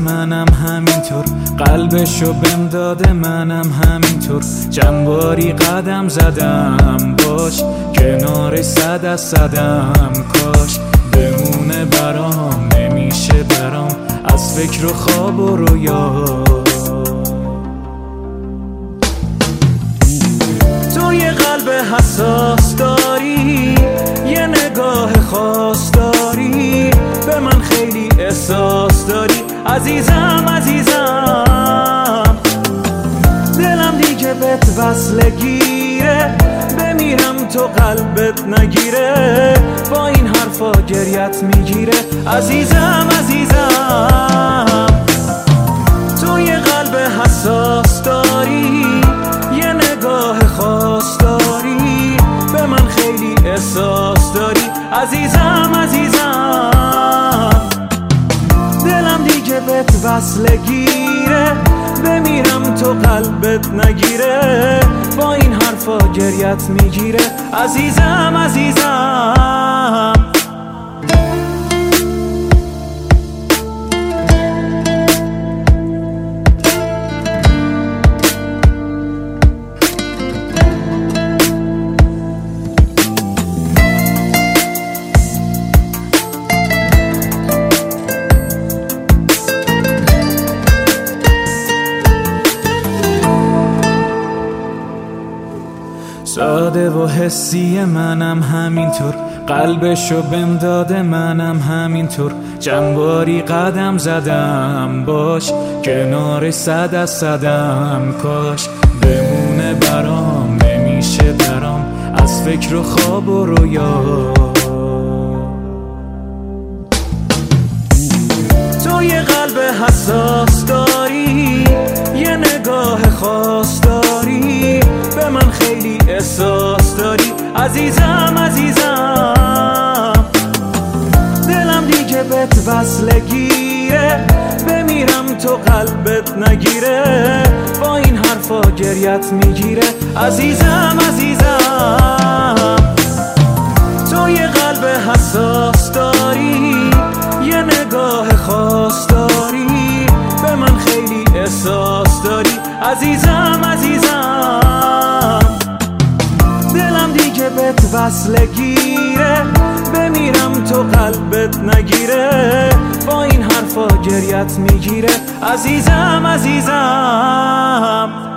منم همینطور، قلبشو بهم داده منم همینطور. چند باری قدم زدم باش، کنار 100 از 100م کاش بمونه برام، نمیشه برام از فکر و خواب و رویا. تو یه قلب حساس داری، یه نگاه خاص داری، به من خیلی احساس داری عزیزم عزیزم. دلم دیگه بهت وصله گیره، بمیرم تو قلبت نگیره، با این حرفا گریت میگیره عزیزم عزیزم. تو یه قلب حساس داری، یه نگاه خاص داری، به من خیلی احساس داری عزیزم عزیزم. دلم دیگه بهت وصله گیره، بمیرم تو قلبت نگیره، با این حرفا گریت میگیره عزیزم عزیزم. ساده و حسی منم همینطور، قلبشو بهم داده منم همینطور. چند باری قدم زدم باش، کنار 100 از 100م کاش بمونه برام، نمیشه برام از فکر و خواب و رویا. تو یه قلب حساس داری، یه نگاه خاص داری، به من خیلی احساس داری عزیزم عزیزم. دلم دیگه بهت وصله گیره، بمیرم تو قلبت نگیره، با این حرفا گریت میگیره عزیزم عزیزم. تو یه قلب حساس داری، یه نگاه خاص داری، به من خیلی احساس داری عزیزم عزیزم. دلم دیگه بهت وصله گیره، بمیرم تو قلبت نگیره، با این حرفا گریت میگیره عزیزم عزیزم.